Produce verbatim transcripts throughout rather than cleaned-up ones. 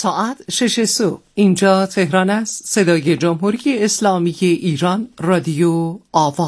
ساعت شش صبح اینجا تهران است. صدای جمهوری اسلامی ایران، رادیو آوا.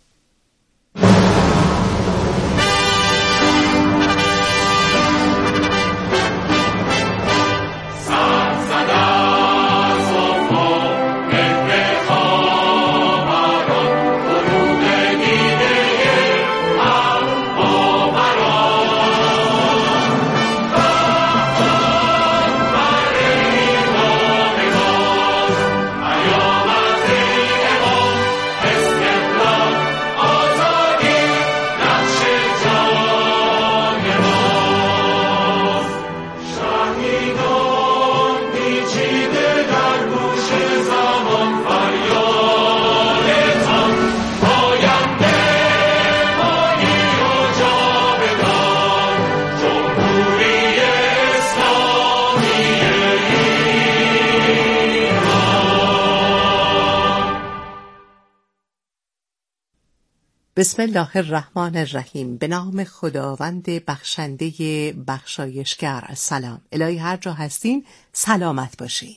بسم الله الرحمن الرحیم. به نام خداوند بخشنده بخشایشگر. سلام. الهی هر جا هستین سلامت باشین.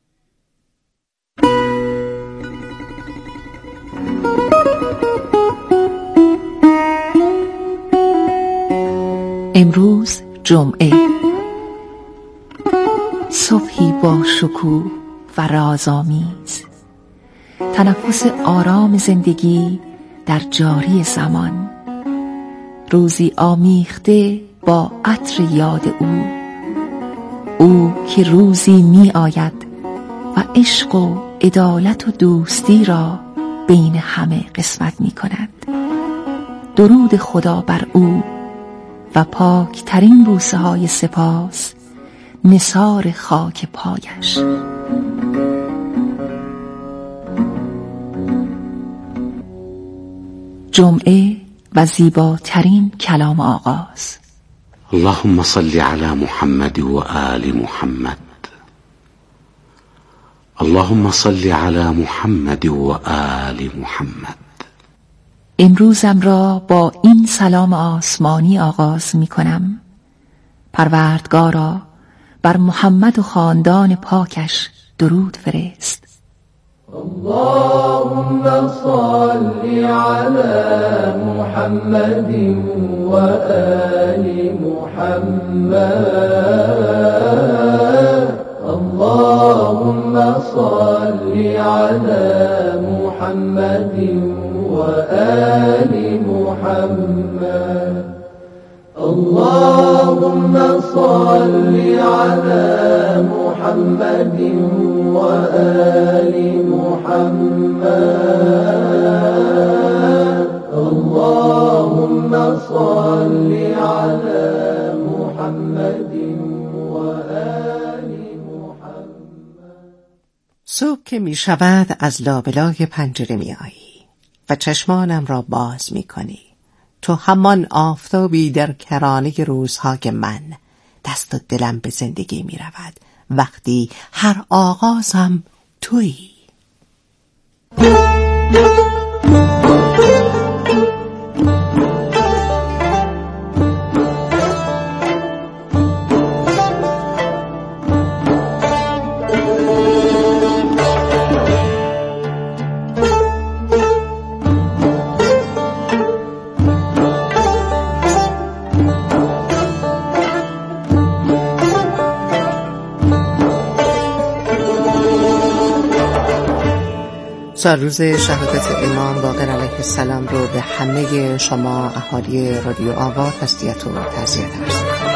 امروز جمعه، صبحی با شکوه و رازآمیز، تنفس آرام زندگی در جاری زمان، روزی آمیخته با عطر یاد او، او که روزی می آید و عشق و عدالت و دوستی را بین همه قسمت می کند. درود خدا بر او و پاک ترین بوسه های سپاس نثار خاک پایش. جمعه و زیباترین کلام آغاز. اللهم صل على محمد و آل محمد. اللهم صل على محمد و آل محمد. امروزم را با این سلام آسمانی آغاز می کنم: پروردگارا بر محمد و خاندان پاکش درود فرست. اللهم صل على محمد و آل محمد. اللهم صل على محمد و آل محمد. اللهم صل على محمد و آل محمد. اللهم صل على محمد و آل محمد. صبح که می شود از لابلای پنجره می آیی و چشمانم را باز می کنی. تو همان آفتابی در کرانه روزهای من. دست و دلم به زندگی می رود وقتی هر آغازم تویی. روز شهادت امام باقر علیه السلام رو به همه شما اهالی رادیو آوا تسلیت و تعزیت عرض می‌کنم.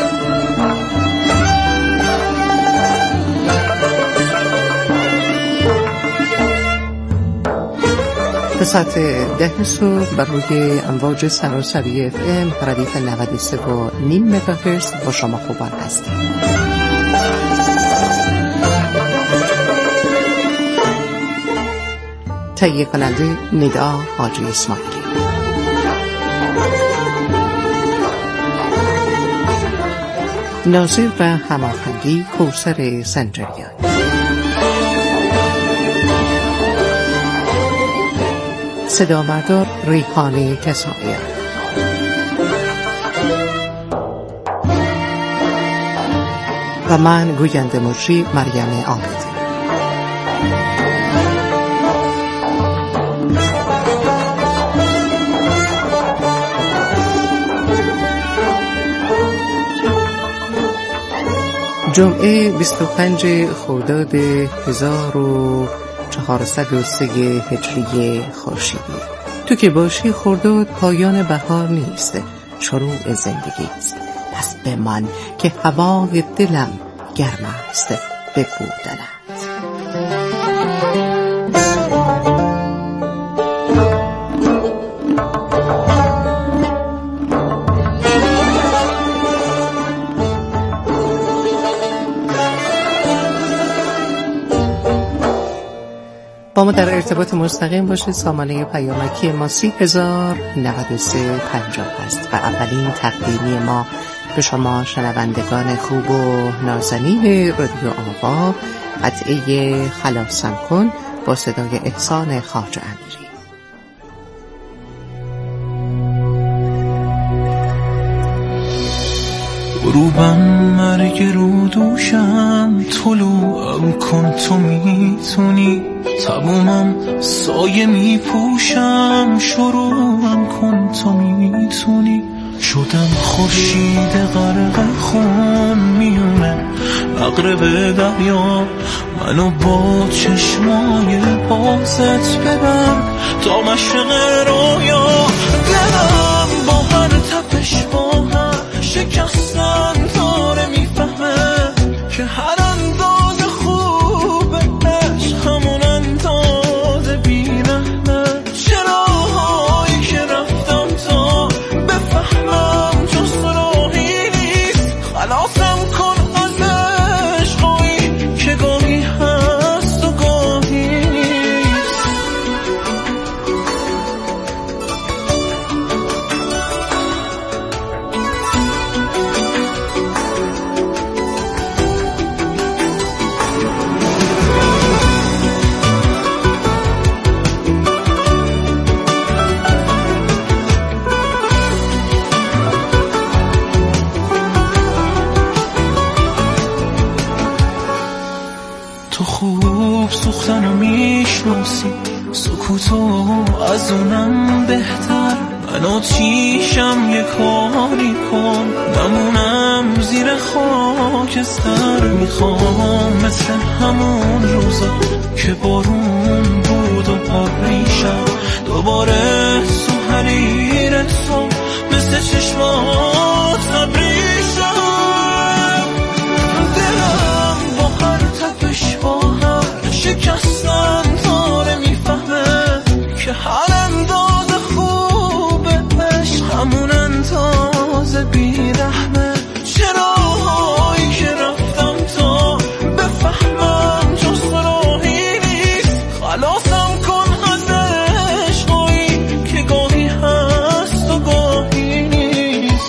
به ساعت ده صبح بر روی امواج سراسری اف ام ردیف نود و سه و نیم مگاهرتز با شما خوبان هستیم. تهیه کننده ندا حاجی اسماعیلی. ناظر و هماهنگی کوثر سنجریان. صدا بردار ریحانه کسائیان. و من گوینده مجری مریم عابدی. جمعه بیست و پنج خرداد هزار و چهارصد و سه هجری خورشیدی. تو که باشی خرداد پایان بهار نیست، شروع زندگی است. پس بمان که هوای دلم گرم است، بگو دلت. با ما در ارتباط مستقیم باشید. سامانه پیامکی ما سی هزار نود و سه پنجاه است و اولین تقدیمی ما به شما شنوندگان خوب و نازنین رادیو آوا قطعه خلاصم کن با صدای احسان خواجه امیری. غروبم مرگ رو دوشم، طلوعم کن تو میتونی، تمومم سایه میپوشم، شروعم کن تو میتونی. شدم خورشید غرق خون میونه مغرب دریا، منو با چشمای بازت ببر تا مشرق رویا. دلم با هر تپش با هم شکستن داره میفهمه که هر انداز خوب عشق همون انداز بی‌رحمه. چراهایی که رفتم تا بفهمم جز راهی نیست، خلاصم کن از عشقایی که گاهی هست و گاهی نیست. تو خوب سوختنو میشناسی، سکوتو از اونم بهتر. من آتیشم یه کاری کن، نمونم زیر خاکستر. میخوام مثل همون روزا که بارون بود و پریشم، دوباره تو حریر تو مثل چشمات نبریشم. دلم با هر تپش با هر شکستن داره میفهمه که هر انداز خوب عشق همون انداز بی‌رحمه. چراهایی که رفتم تا بفهمم جز راهی نیست، خلاصم کن از عشقایی که گاهی هست و گاهی نیست.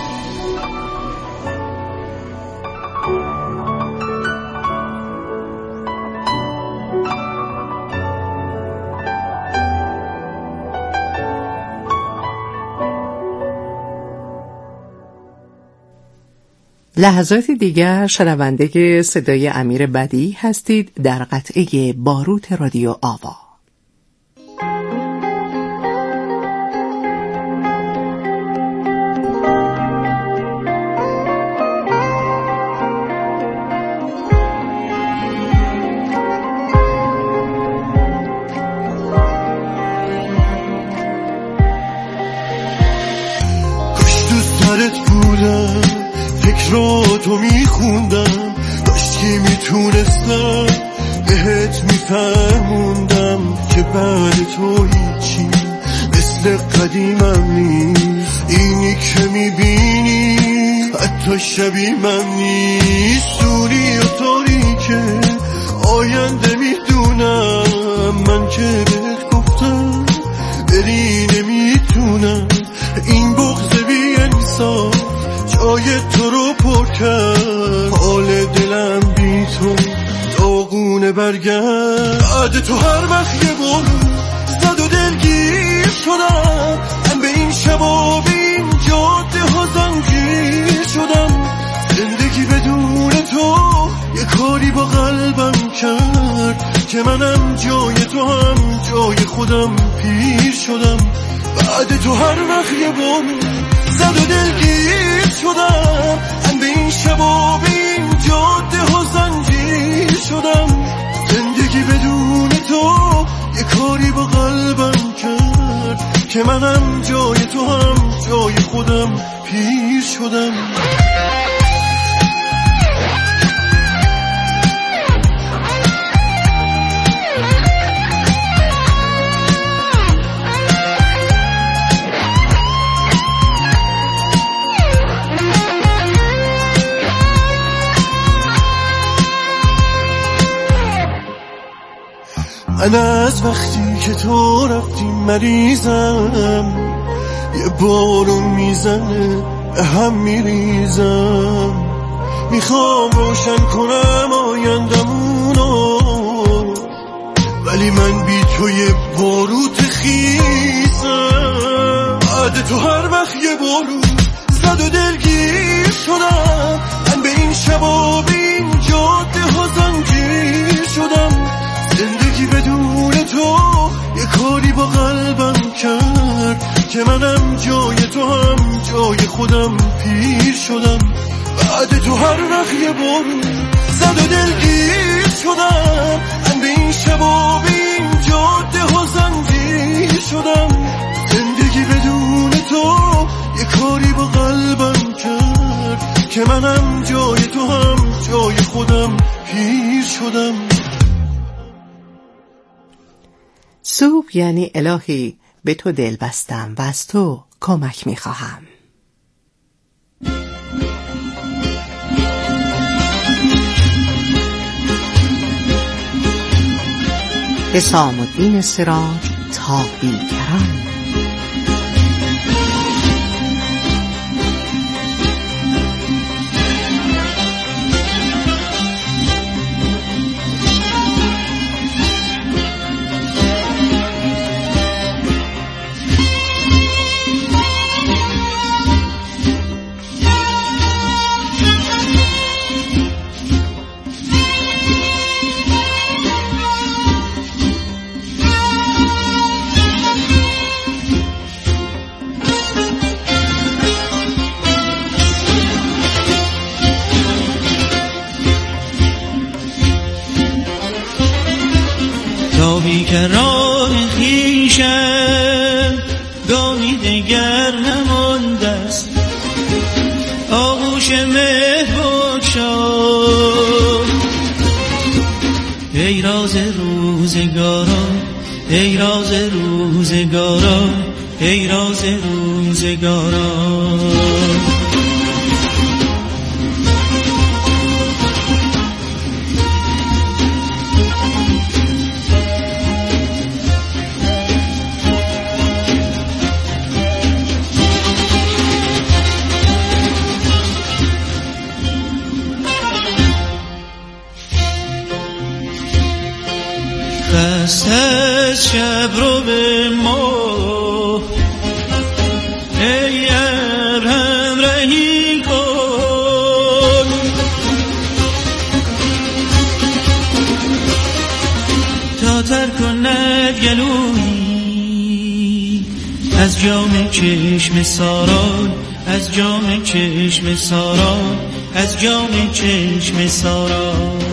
لحظات دیگر شنونده صدای امیر بدیع هستید در قطعه باروت رادیو آوا. کاش تو سرت بودم، فکراتو میخوندم، داشتی میتونستم بهت میفرموندم که بعد تو هیچی مثل قدیمم نیست. اینی که میبینی حتی شبیه من نیست. دوری و تاریکه آینده میدونم، من که بهت گفتم بری نمیتونم. این بغض بی انصاف جای تو رو پر کرد، حال دلم بی تو داغونه برگرد. بعد تو هر وقت یه بار زد و دلگیر شدم، من به این شبا به این جاده ها زنجیر شدم. زندگی بدون تو کاری با قلبم کرد که منم جای تو هم جای خودم پیر شدم. بعد تو هر وقت یه بارون زد و دلگیر شدم، من به این شب و به این جاده و زنجیر شدم. زندگی بدون تو یه کاری با قلبم کرد که منم جای تو هم جای خودم پیر شدم. من از وقتی که تو رفتی مریضم، یه بارون میزنه به هم میریزم. میخوام روشن کنم آیندمونو، ولی من بی تو یه باروت خیزم. بعد تو هر وقت یه بارون زد و دلگیر شدم، من به این شب و به این جاده ها زنجیر شدم. زندگی بدون تو یه کاری با قلبم کرد که منم جای تو هم جای خودم پیر شدم. بعد تو هر وقت یه بارون زد و دلگیر شدم، من به این شب و به این جاده ها زنجیر شدم. زندگی بدون تو یه کاری با قلبم کرد که منم جای تو هم جای خودم پیر شدم. صبح یعنی الهی به تو دل بستم و از تو کمک میخواهم. حسام الدین سراج، تا بیکران. تا بیکران خویشم گامی دگر نمانده است، آغوش مه بگشا. ای راز روزگاران، ای راز روزگاران، ای راز روزگاران. خست از شب رو به ما، ای ارحم رهی کن. تا تر کند گلویی از جام چشم ساران، از جام چشم ساران، از جام چشم ساران.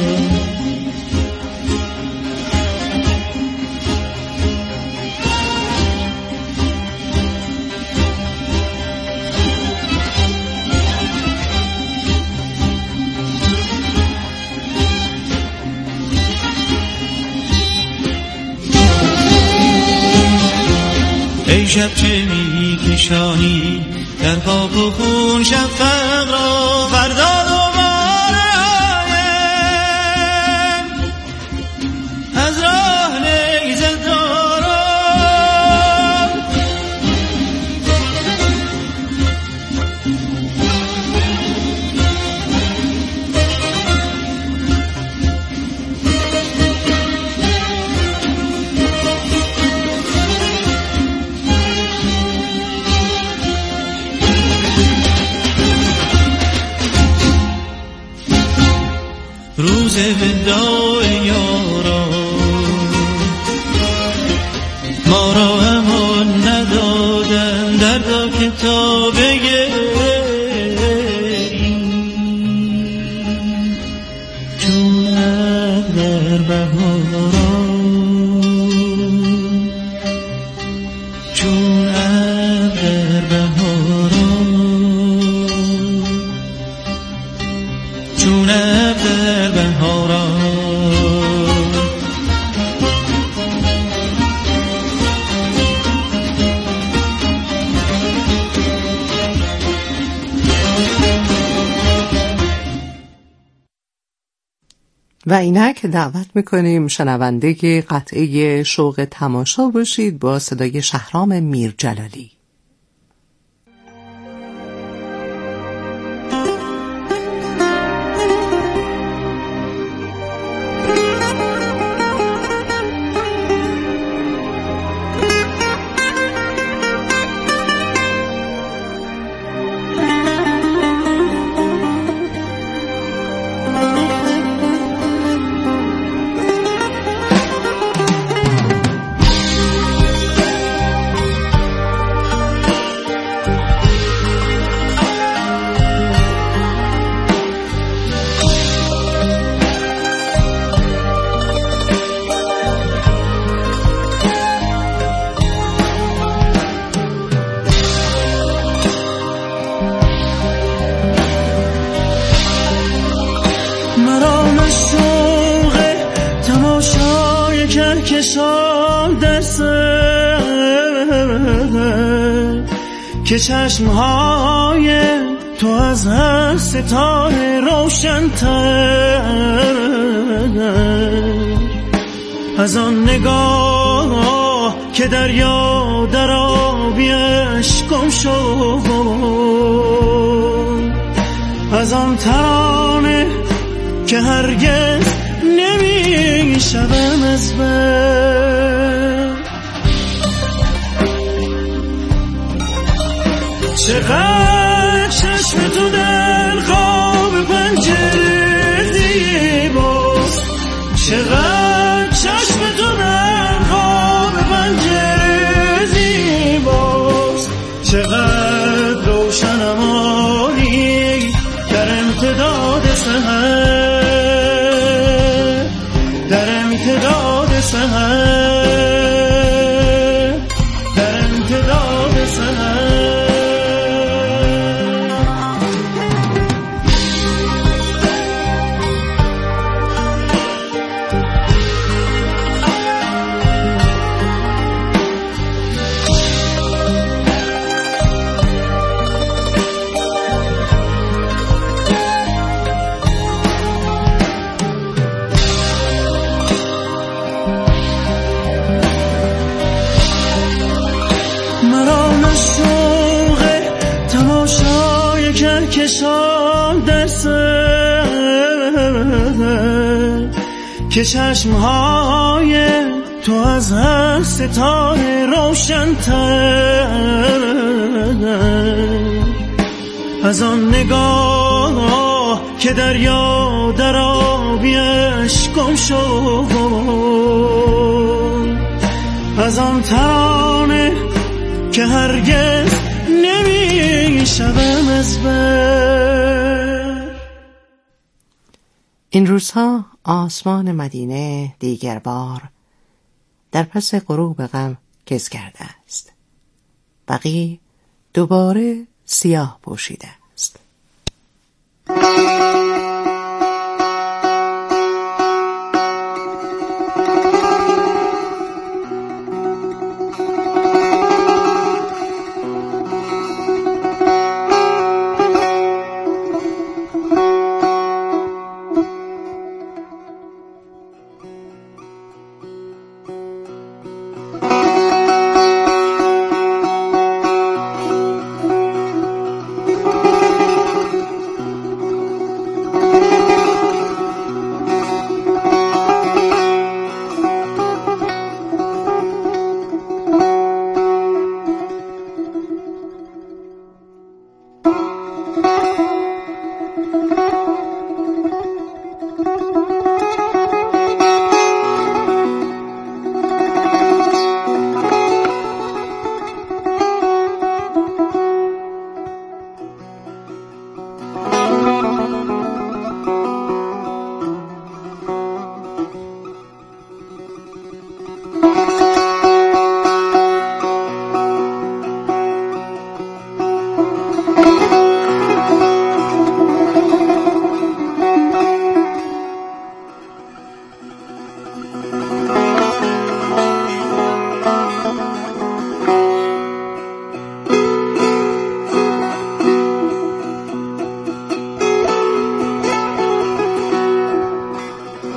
ای شب چه می کشانی در خاک و خون شفق را، فردا دوباره آیم از راه نیزه دارم. روز وداع یاران. ما را امان ندادن دردا کتاب چون در بهاران، چون در بهاران، چون در بهاران. و اینک دعوت میکنیم شنونده قطعه شوق تماشا باشید با صدای شهرام میرجلالی. که چشمهای تو از هر ستاره روشن‌تر، از آن نگاه که دریا در آبیش گم شد، از آن ترانه که هرگز نمی شوم از بر. چقدر چشم تو در خواب پنجره دیباست، چقدر چشم تو در خواب پنجره دیباست، چقدر روشنم آری در امتداد سحر، در امتداد سحر، در امتداد سحر. کشان در سر که چشمهای تو از هر ستاره روشن‌تر، از آن نگاه که دریا در آبیش گم شد، از آن ترانه که هرگز نمی شوم از بر. این روزها آسمان مدینه دیگر بار در پس غروب غم کز کرده است. بقی دوباره سیاه پوشیده است.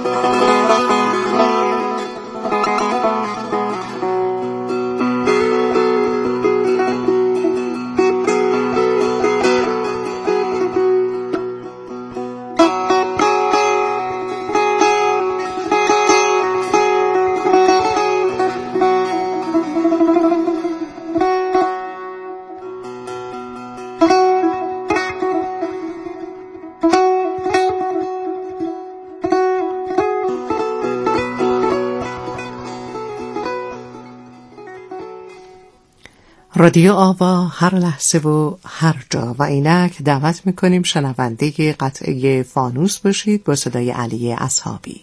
رادیو آوا هر لحظه و هر جا. و اینک دعوت میکنیم شنونده قطعه فانوس باشید با صدای علی اصحابی.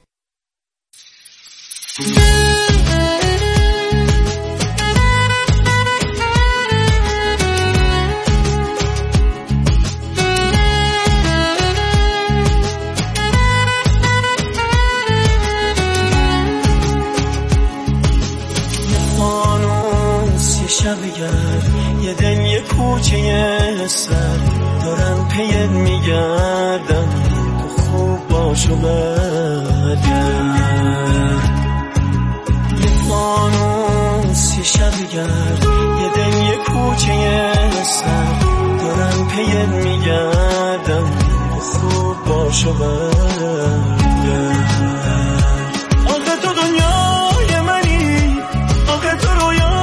یه دل یه کوچه سر دارن پید میگردن تو خوب باش و برگرد. یه فانوس یه شبگرد یه دل یه کوچه سر دارن پید میگردن تو خوب باش و برگرد. آخه تو دنیای منی، آخه تو رویا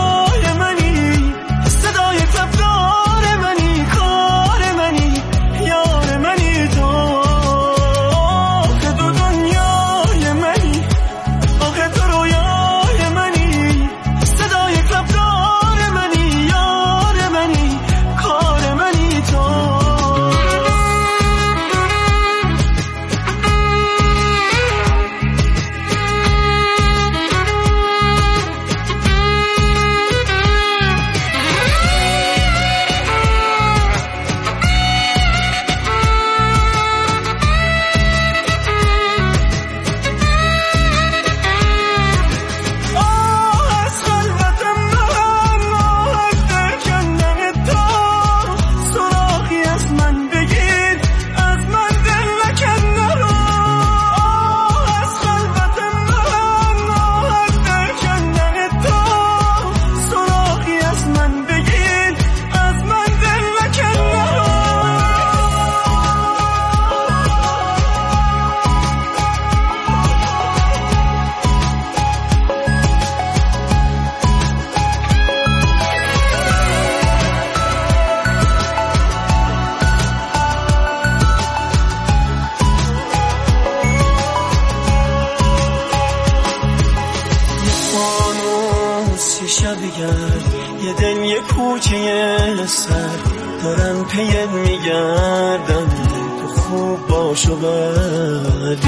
یه دل یه کوچه سر دارن پید میگردن تو خوب باش و برگرد.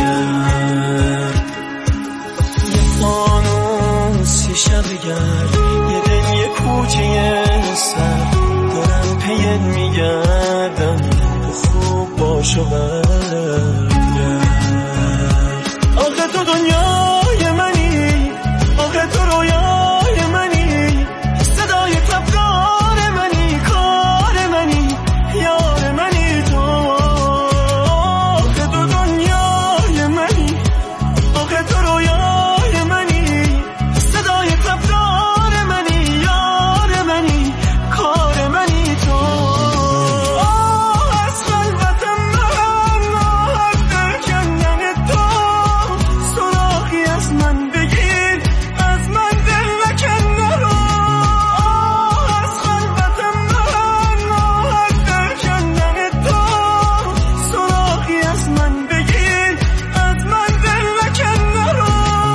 یه فانوس یه شبگرد یه دل یه کوچه سر دارن پید میگردن تو خوب باش و برگرد. آخه تو دنیای منی، آخه تو رویای منی، صدای تبدار منی، کار منی، یار منی تو. آخه تو دنیای منی، آخه تو رویای منی، صدای تبدار منی، یار منی، کار منی تو. آه از خلوت من راحت کندن تو، سراغی از من بگیر، از من دل نکن رو. آه از خلوت من راحت کندن تو، سراغی از من بگیر، از من دل نکن رو.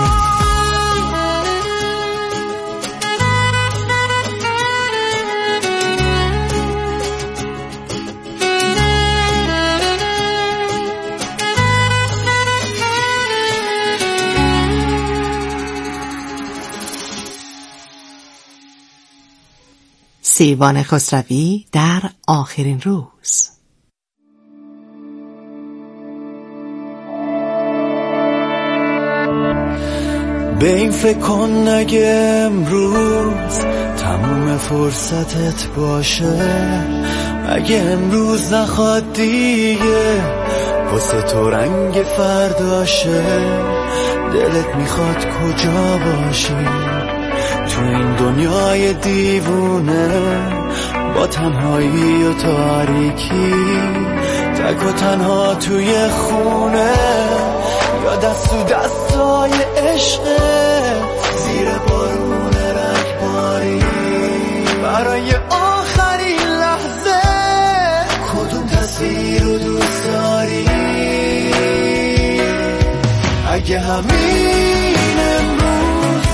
سیوان خسروی در آخرین روز. به این فکر کن اگه امروز تموم فرصتت باشه، اگه امروز نخواد دیگه واسه تو رنگ فرداشه، دلت میخواد کجا باشی تو این دنیای دیوونه، با تنهایی و تاریکی، تک و تنها توی خونه، یا دست تو دستای عشقت زیر بارون رگباری. برای آخرین لحظه کدوم تصویر رو دوست داری؟ اگه همین امروز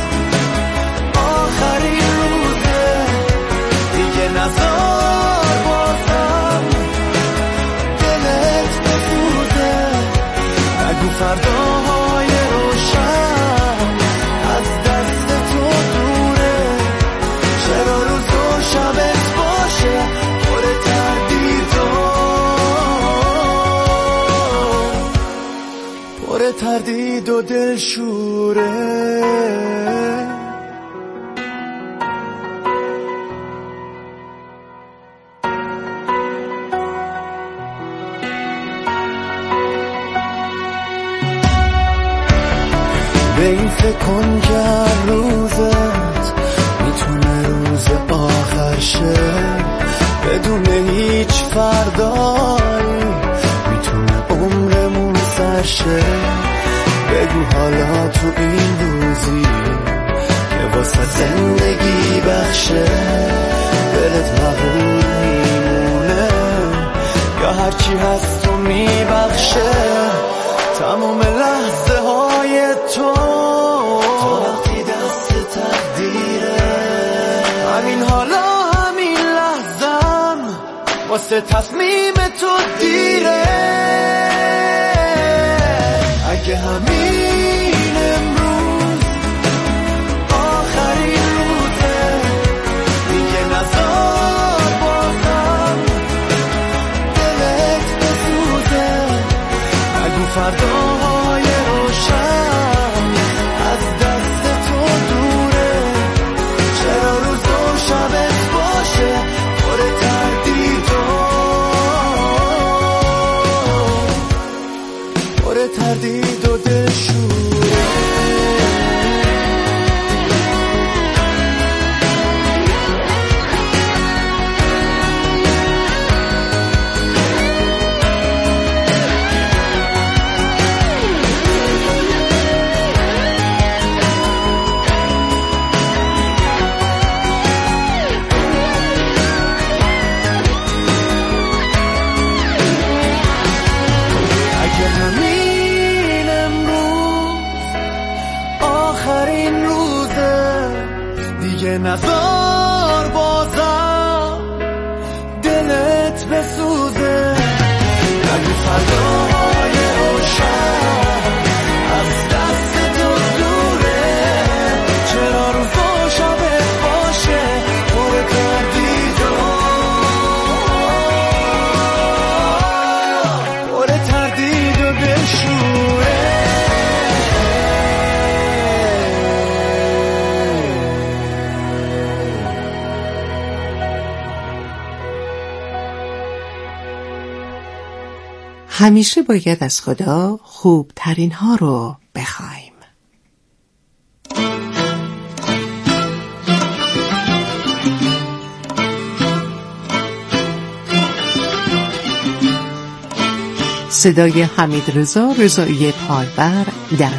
آخرین روزه، دیگه نزار بازم دلت بسوزه. نگو فرداهای روشن از دست تو دوره، چرا روز و شبت باشه پر تردید و پر تردید و دلشوره. به این فکر کن که هر روزت میتونه روز آخر شه، بدون هیچ فردایی میتونه عمرمون سر شه. بگو حالا تو این روزی که واسه زندگی بخشه، دلت مغرور میمونه یا هرچی هست تو میبخشه. تمام لحظه های تو تا وقتی دست تقدیره، همین حالا همین لحظم واسه تصمیم تو دیره. اگه همین امروز آخرین روزه، دیگه نزار بازم دلت بسوزه. نگو فرداهای روشن از دست تو دوره، چرا روز و شبت باشه پر تردید و پر تردید و دلشوره. نزار بازم دلت بسوزه. نگو فرداهای روشن از دست تو دوره، چرا روز و شبت باشه پر تردید و پر تردید و دلشوره. همیشه باید از خدا خوب ترین ها رو بخوایم. صدای حمید رضا رضایی پالور در